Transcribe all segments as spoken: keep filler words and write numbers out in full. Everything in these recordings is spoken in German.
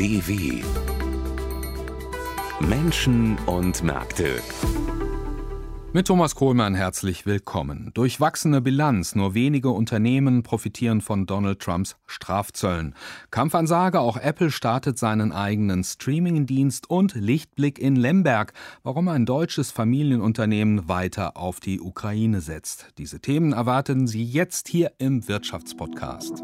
D W Menschen und Märkte. Mit Thomas Kohlmann herzlich willkommen. Durchwachsene Bilanz, nur wenige Unternehmen profitieren von Donald Trumps Strafzöllen. Kampfansage, auch Apple startet seinen eigenen Streaming-Dienst und Lichtblick in Lemberg, warum ein deutsches Familienunternehmen weiter auf die Ukraine setzt. Diese Themen erwarten Sie jetzt hier im Wirtschaftspodcast.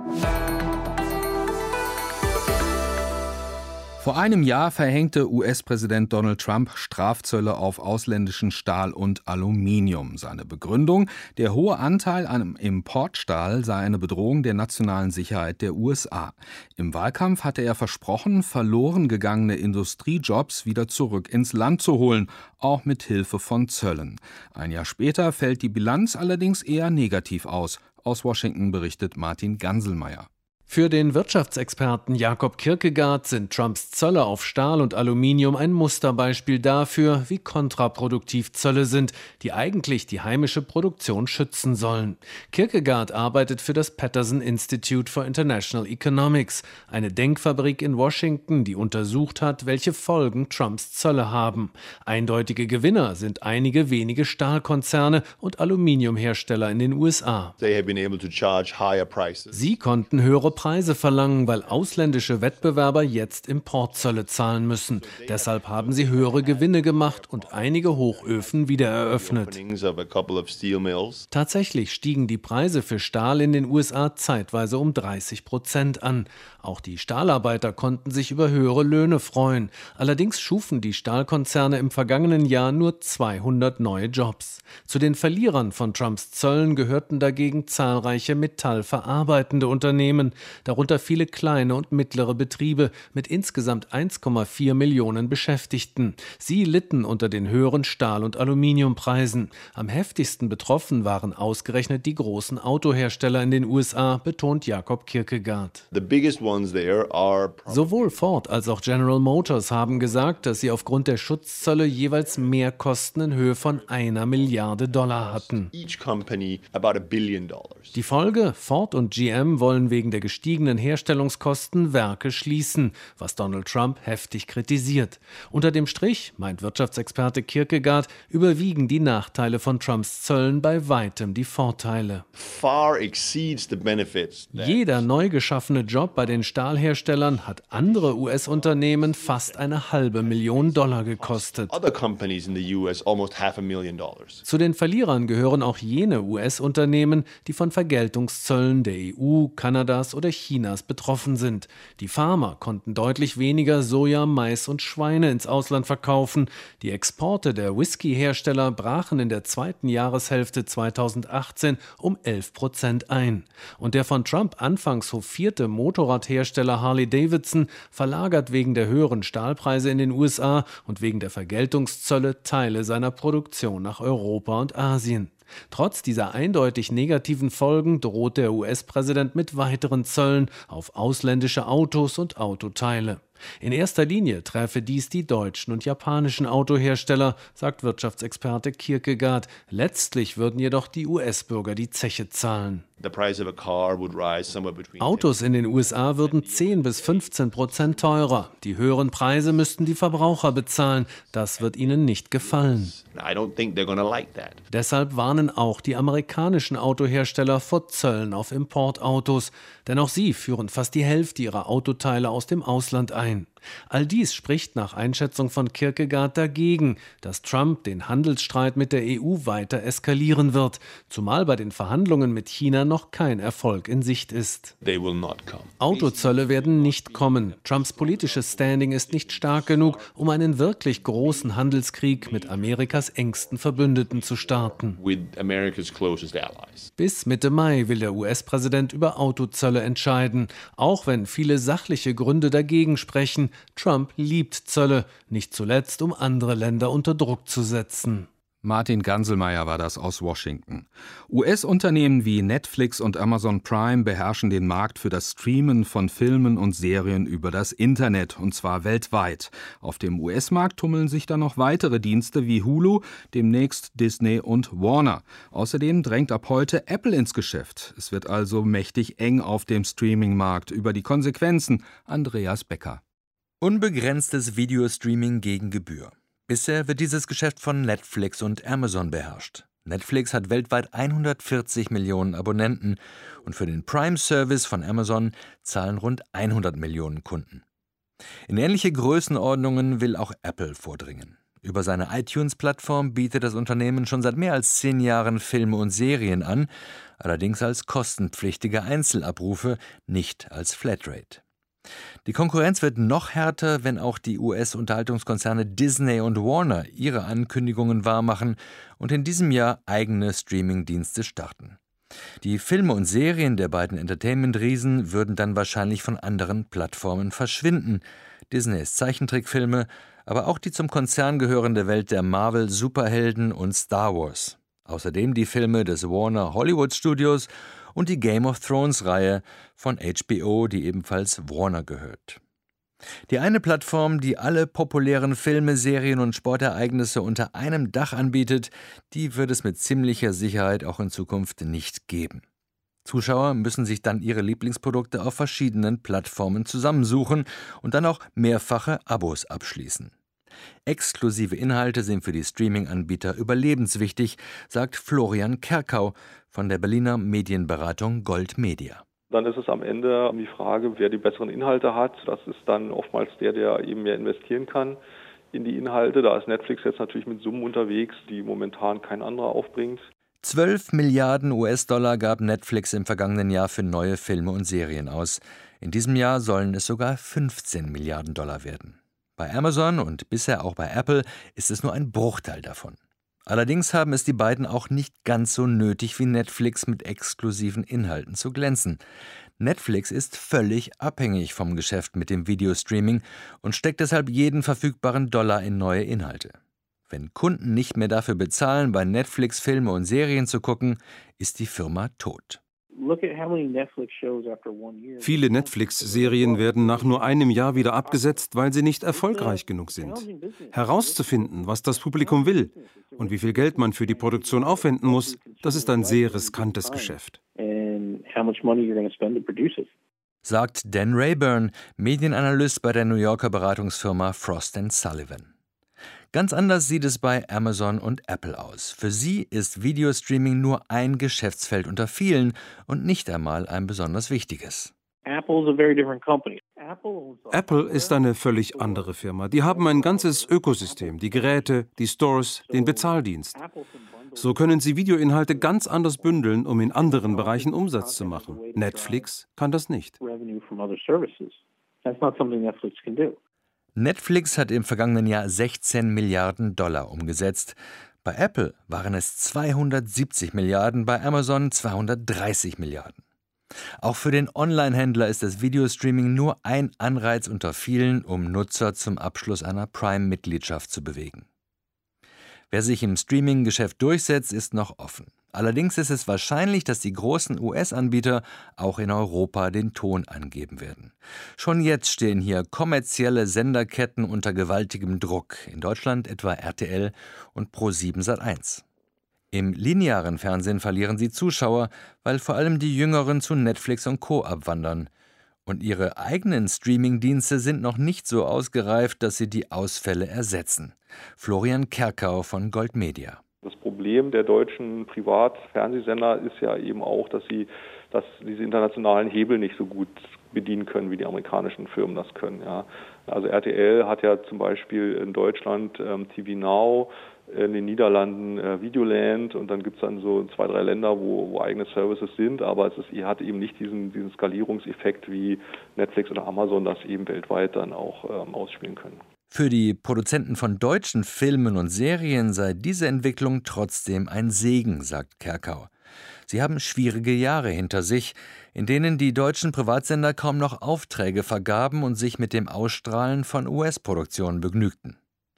Vor einem Jahr verhängte U S-Präsident Donald Trump Strafzölle auf ausländischen Stahl und Aluminium. Seine Begründung: Der hohe Anteil an Importstahl sei eine Bedrohung der nationalen Sicherheit der U S A. Im Wahlkampf hatte er versprochen, verloren gegangene Industriejobs wieder zurück ins Land zu holen, auch mit Hilfe von Zöllen. Ein Jahr später fällt die Bilanz allerdings eher negativ aus. Aus Washington berichtet Martin Ganselmeier. Für den Wirtschaftsexperten Jakob Kierkegaard sind Trumps Zölle auf Stahl und Aluminium ein Musterbeispiel dafür, wie kontraproduktiv Zölle sind, die eigentlich die heimische Produktion schützen sollen. Kierkegaard arbeitet für das Peterson Institute for International Economics, eine Denkfabrik in Washington, die untersucht hat, welche Folgen Trumps Zölle haben. Eindeutige Gewinner sind einige wenige Stahlkonzerne und Aluminiumhersteller in den U S A. Sie konnten höhere Preise verlangen, weil ausländische Wettbewerber jetzt Importzölle zahlen müssen. Deshalb haben sie höhere Gewinne gemacht und einige Hochöfen wieder eröffnet. Tatsächlich stiegen die Preise für Stahl in den U S A zeitweise um dreißig Prozent an. Auch die Stahlarbeiter konnten sich über höhere Löhne freuen. Allerdings schufen die Stahlkonzerne im vergangenen Jahr nur zweihundert neue Jobs. Zu den Verlierern von Trumps Zöllen gehörten dagegen zahlreiche metallverarbeitende Unternehmen, darunter viele kleine und mittlere Betriebe mit insgesamt eins Komma vier Millionen Beschäftigten. Sie litten unter den höheren Stahl- und Aluminiumpreisen. Am heftigsten betroffen waren ausgerechnet die großen Autohersteller in den U S A, betont Jakob Kierkegaard. Sowohl Ford als auch General Motors haben gesagt, dass sie aufgrund der Schutzzölle jeweils Mehrkosten in Höhe von einer Milliarde Dollar hatten. Die Folge: Ford und G M wollen wegen der gestiegenen Herstellungskosten Werke schließen, was Donald Trump heftig kritisiert. Unter dem Strich, meint Wirtschaftsexperte Kierkegaard, überwiegen die Nachteile von Trumps Zöllen bei weitem die Vorteile. Jeder neu geschaffene Job bei den Stahlherstellern hat andere U S-Unternehmen fast eine halbe Million Dollar gekostet. Zu den Verlierern gehören auch jene U S-Unternehmen, die von Vergeltungszöllen der E U, Kanadas oder Chinas betroffen sind. Die Farmer konnten deutlich weniger Soja, Mais und Schweine ins Ausland verkaufen. Die Exporte der Whisky-Hersteller brachen in der zweiten Jahreshälfte zweitausendachtzehn um elf Prozent ein. Und der von Trump anfangs hofierte Motorradhersteller Harley-Davidson verlagert wegen der höheren Stahlpreise in den U S A und wegen der Vergeltungszölle Teile seiner Produktion nach Europa und Asien. Trotz dieser eindeutig negativen Folgen droht der U S-Präsident mit weiteren Zöllen auf ausländische Autos und Autoteile. In erster Linie treffe dies die deutschen und japanischen Autohersteller, sagt Wirtschaftsexperte Kierkegaard. Letztlich würden jedoch die U S-Bürger die Zeche zahlen. Autos in den U S A würden zehn bis fünfzehn Prozent teurer. Die höheren Preise müssten die Verbraucher bezahlen. Das wird ihnen nicht gefallen. Deshalb warnen auch die amerikanischen Autohersteller vor Zöllen auf Importautos. Denn auch sie führen fast die Hälfte ihrer Autoteile aus dem Ausland ein. All dies spricht nach Einschätzung von Kierkegaard dagegen, dass Trump den Handelsstreit mit der E U weiter eskalieren wird, zumal bei den Verhandlungen mit China noch kein Erfolg in Sicht ist. Autozölle werden nicht kommen. Trumps politisches Standing ist nicht stark genug, um einen wirklich großen Handelskrieg mit Amerikas engsten Verbündeten zu starten. Bis Mitte Mai will der U S-Präsident über Autozölle entscheiden, auch wenn viele sachliche Gründe dagegen sprechen. Trump liebt Zölle, nicht zuletzt, um andere Länder unter Druck zu setzen. Martin Ganselmeier war das aus Washington. U S-Unternehmen wie Netflix und Amazon Prime beherrschen den Markt für das Streamen von Filmen und Serien über das Internet, und zwar weltweit. Auf dem U S-Markt tummeln sich dann noch weitere Dienste wie Hulu, demnächst Disney und Warner. Außerdem drängt ab heute Apple ins Geschäft. Es wird also mächtig eng auf dem Streaming-Markt. Über die Konsequenzen Andreas Becker. Unbegrenztes Videostreaming gegen Gebühr. Bisher wird dieses Geschäft von Netflix und Amazon beherrscht. Netflix hat weltweit hundertvierzig Millionen Abonnenten und für den Prime-Service von Amazon zahlen rund hundert Millionen Kunden. In ähnliche Größenordnungen will auch Apple vordringen. Über seine iTunes-Plattform bietet das Unternehmen schon seit mehr als zehn Jahren Filme und Serien an, allerdings als kostenpflichtige Einzelabrufe, nicht als Flatrate. Die Konkurrenz wird noch härter, wenn auch die U S-Unterhaltungskonzerne Disney und Warner ihre Ankündigungen wahrmachen und in diesem Jahr eigene Streaming-Dienste starten. Die Filme und Serien der beiden Entertainment-Riesen würden dann wahrscheinlich von anderen Plattformen verschwinden. Disneys Zeichentrickfilme, aber auch die zum Konzern gehörende Welt der Marvel-Superhelden und Star Wars. Außerdem die Filme des Warner Hollywood Studios und die Game of Thrones-Reihe von H B O, die ebenfalls Warner gehört. Die eine Plattform, die alle populären Filme, Serien und Sportereignisse unter einem Dach anbietet, die wird es mit ziemlicher Sicherheit auch in Zukunft nicht geben. Zuschauer müssen sich dann ihre Lieblingsprodukte auf verschiedenen Plattformen zusammensuchen und dann auch mehrfache Abos abschließen. Exklusive Inhalte sind für die Streaming-Anbieter überlebenswichtig, sagt Florian Kerkau von der Berliner Medienberatung Gold Media. Dann ist es am Ende die Frage, wer die besseren Inhalte hat. Das ist dann oftmals der, der eben mehr investieren kann in die Inhalte. Da ist Netflix jetzt natürlich mit Summen unterwegs, die momentan kein anderer aufbringt. zwölf Milliarden U S-Dollar gab Netflix im vergangenen Jahr für neue Filme und Serien aus. In diesem Jahr sollen es sogar fünfzehn Milliarden Dollar werden. Bei Amazon und bisher auch bei Apple ist es nur ein Bruchteil davon. Allerdings haben es die beiden auch nicht ganz so nötig wie Netflix mit exklusiven Inhalten zu glänzen. Netflix ist völlig abhängig vom Geschäft mit dem Videostreaming und steckt deshalb jeden verfügbaren Dollar in neue Inhalte. Wenn Kunden nicht mehr dafür bezahlen, bei Netflix Filme und Serien zu gucken, ist die Firma tot. Viele Netflix-Serien werden nach nur einem Jahr wieder abgesetzt, weil sie nicht erfolgreich genug sind. Herauszufinden, was das Publikum will und wie viel Geld man für die Produktion aufwenden muss, das ist ein sehr riskantes Geschäft. Sagt Dan Rayburn, Medienanalyst bei der New Yorker Beratungsfirma Frost and Sullivan. Ganz anders sieht es bei Amazon und Apple aus. Für sie ist Videostreaming nur ein Geschäftsfeld unter vielen und nicht einmal ein besonders wichtiges. Apple ist eine völlig andere Firma. Die haben ein ganzes Ökosystem, die Geräte, die Stores, den Bezahldienst. So können sie Videoinhalte ganz anders bündeln, um in anderen Bereichen Umsatz zu machen. Netflix kann das nicht. Netflix hat im vergangenen Jahr sechzehn Milliarden Dollar umgesetzt. Bei Apple waren es zweihundertsiebzig Milliarden, bei Amazon zweihundertdreißig Milliarden. Auch für den Online-Händler ist das Videostreaming nur ein Anreiz unter vielen, um Nutzer zum Abschluss einer Prime-Mitgliedschaft zu bewegen. Wer sich im Streaming-Geschäft durchsetzt, ist noch offen. Allerdings ist es wahrscheinlich, dass die großen U S-Anbieter auch in Europa den Ton angeben werden. Schon jetzt stehen hier kommerzielle Senderketten unter gewaltigem Druck, in Deutschland etwa R T L und Pro sieben Sat eins. Im linearen Fernsehen verlieren sie Zuschauer, weil vor allem die Jüngeren zu Netflix und Co. abwandern. Und ihre eigenen Streaming-Dienste sind noch nicht so ausgereift, dass sie die Ausfälle ersetzen. Florian Kerkau von Gold Media. Das Problem der deutschen Privatfernsehsender ist ja eben auch, dass sie dass diese internationalen Hebel nicht so gut bedienen können, wie die amerikanischen Firmen das können. Ja. Also R T L hat ja zum Beispiel in Deutschland ähm, T V Now, in den Niederlanden äh, Videoland und dann gibt es dann so zwei, drei Länder, wo, wo eigene Services sind, aber es ist, hat eben nicht diesen, diesen Skalierungseffekt wie Netflix oder Amazon das eben weltweit dann auch ähm, ausspielen können. Für die Produzenten von deutschen Filmen und Serien sei diese Entwicklung trotzdem ein Segen, sagt Kerkau. Sie haben schwierige Jahre hinter sich, in denen die deutschen Privatsender kaum noch Aufträge vergaben und sich mit dem Ausstrahlen von U S-Produktionen begnügten.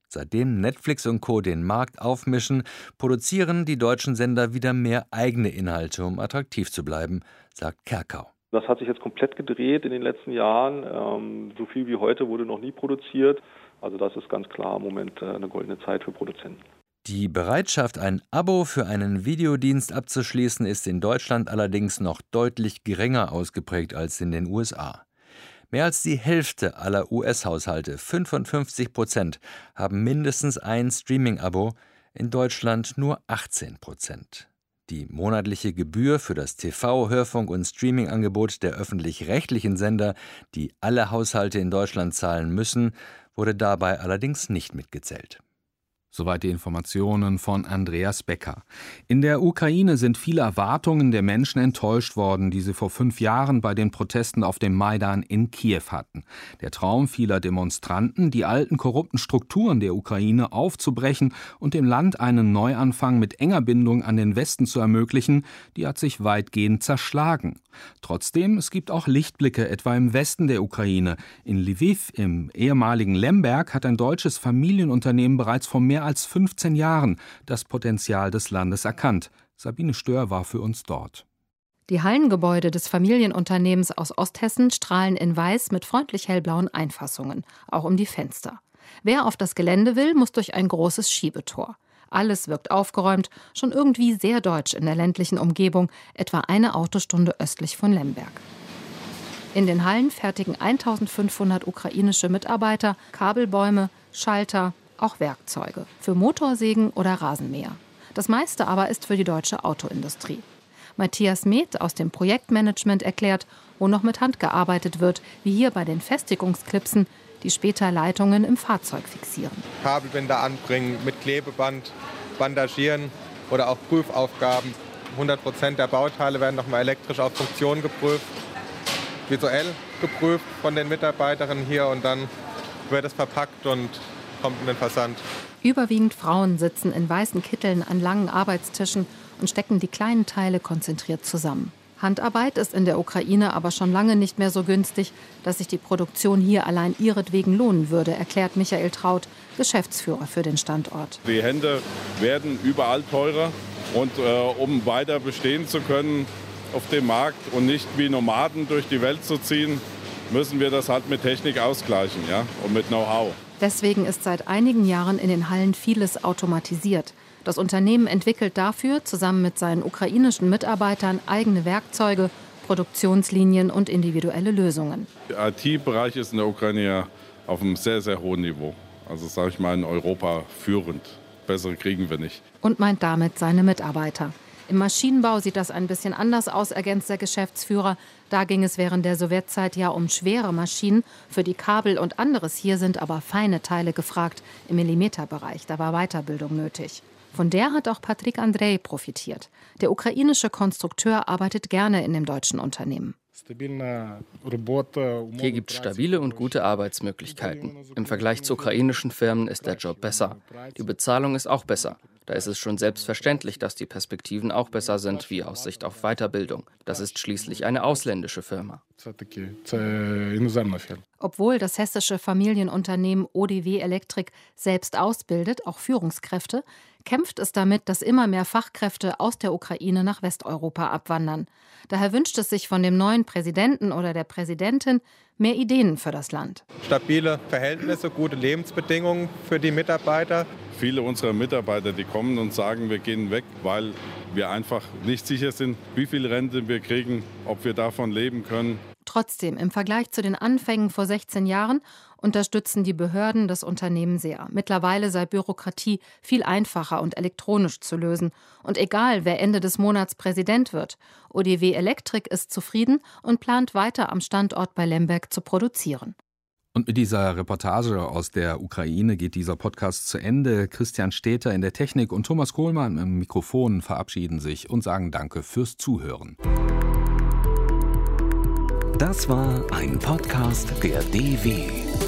Seitdem Netflix und Co. den Markt aufmischen, produzieren die deutschen Sender wieder mehr eigene Inhalte, um attraktiv zu bleiben, sagt Kerkau. Das hat sich jetzt komplett gedreht in den letzten Jahren. Ähm, so viel wie heute wurde noch nie produziert. Also das ist ganz klar im Moment äh, eine goldene Zeit für Produzenten. Die Bereitschaft, ein Abo für einen Videodienst abzuschließen, ist in Deutschland allerdings noch deutlich geringer ausgeprägt als in den U S A. Mehr als die Hälfte aller U S-Haushalte, fünfundfünfzig Prozent, haben mindestens ein Streaming-Abo, in Deutschland nur achtzehn Prozent. Die monatliche Gebühr für das T V-, Hörfunk- und Streaming-Angebot der öffentlich-rechtlichen Sender, die alle Haushalte in Deutschland zahlen müssen, wurde dabei allerdings nicht mitgezählt. Soweit die Informationen von Andreas Becker. In der Ukraine sind viele Erwartungen der Menschen enttäuscht worden, die sie vor fünf Jahren bei den Protesten auf dem Maidan in Kiew hatten. Der Traum vieler Demonstranten, die alten korrupten Strukturen der Ukraine aufzubrechen und dem Land einen Neuanfang mit enger Bindung an den Westen zu ermöglichen, die hat sich weitgehend zerschlagen. Trotzdem, es gibt auch Lichtblicke, etwa im Westen der Ukraine. In Lviv, im ehemaligen Lemberg, hat ein deutsches Familienunternehmen bereits vor mehr als fünfzehn Jahren das Potenzial des Landes erkannt. Sabine Stör war für uns dort. Die Hallengebäude des Familienunternehmens aus Osthessen strahlen in weiß mit freundlich hellblauen Einfassungen, auch um die Fenster. Wer auf das Gelände will, muss durch ein großes Schiebetor. Alles wirkt aufgeräumt, schon irgendwie sehr deutsch in der ländlichen Umgebung, etwa eine Autostunde östlich von Lemberg. In den Hallen fertigen eintausendfünfhundert ukrainische Mitarbeiter Kabelbäume, Schalter, auch Werkzeuge für Motorsägen oder Rasenmäher. Das meiste aber ist für die deutsche Autoindustrie. Matthias Meth aus dem Projektmanagement erklärt, wo noch mit Hand gearbeitet wird, wie hier bei den Festigungsklipsen, die später Leitungen im Fahrzeug fixieren. Kabelbinder anbringen, mit Klebeband bandagieren oder auch Prüfaufgaben. hundert Prozent der Bauteile werden nochmal elektrisch auf Funktion geprüft, visuell geprüft von den Mitarbeiterinnen hier und dann wird es verpackt und kommt in den Versand. Überwiegend Frauen sitzen in weißen Kitteln an langen Arbeitstischen und stecken die kleinen Teile konzentriert zusammen. Handarbeit ist in der Ukraine aber schon lange nicht mehr so günstig, dass sich die Produktion hier allein ihretwegen lohnen würde, erklärt Michael Traut, Geschäftsführer für den Standort. Die Hände werden überall teurer und äh, um weiter bestehen zu können auf dem Markt und nicht wie Nomaden durch die Welt zu ziehen, müssen wir das halt mit Technik ausgleichen, ja, und mit Know-how. Deswegen ist seit einigen Jahren in den Hallen vieles automatisiert. Das Unternehmen entwickelt dafür zusammen mit seinen ukrainischen Mitarbeitern eigene Werkzeuge, Produktionslinien und individuelle Lösungen. Der I T-Bereich ist in der Ukraine ja auf einem sehr, sehr hohen Niveau. Also sage ich mal in Europa führend. Bessere kriegen wir nicht. Und meint damit seine Mitarbeiter. Im Maschinenbau sieht das ein bisschen anders aus, ergänzt der Geschäftsführer. Da ging es während der Sowjetzeit ja um schwere Maschinen. Für die Kabel und anderes hier sind aber feine Teile gefragt im Millimeterbereich. Da war Weiterbildung nötig. Von der hat auch Patrick Andrei profitiert. Der ukrainische Konstrukteur arbeitet gerne in dem deutschen Unternehmen. Hier gibt es stabile und gute Arbeitsmöglichkeiten. Im Vergleich zu ukrainischen Firmen ist der Job besser. Die Bezahlung ist auch besser. Da ist es schon selbstverständlich, dass die Perspektiven auch besser sind, wie Aussicht auf Weiterbildung. Das ist schließlich eine ausländische Firma. Obwohl das hessische Familienunternehmen O D W Elektrik selbst ausbildet, auch Führungskräfte, kämpft es damit, dass immer mehr Fachkräfte aus der Ukraine nach Westeuropa abwandern. Daher wünscht es sich von dem neuen Präsidenten oder der Präsidentin mehr Ideen für das Land. Stabile Verhältnisse, gute Lebensbedingungen für die Mitarbeiter. Viele unserer Mitarbeiter, die kommen und sagen, wir gehen weg, weil wir einfach nicht sicher sind, wie viel Rente wir kriegen, ob wir davon leben können. Trotzdem, im Vergleich zu den Anfängen vor sechzehn Jahren unterstützen die Behörden das Unternehmen sehr. Mittlerweile sei Bürokratie viel einfacher und elektronisch zu lösen. Und egal, wer Ende des Monats Präsident wird, O D W Elektrik ist zufrieden und plant weiter am Standort bei Lemberg zu produzieren. Und mit dieser Reportage aus der Ukraine geht dieser Podcast zu Ende. Christian Steter in der Technik und Thomas Kohlmann im Mikrofon verabschieden sich und sagen Danke fürs Zuhören. Das war ein Podcast der D W.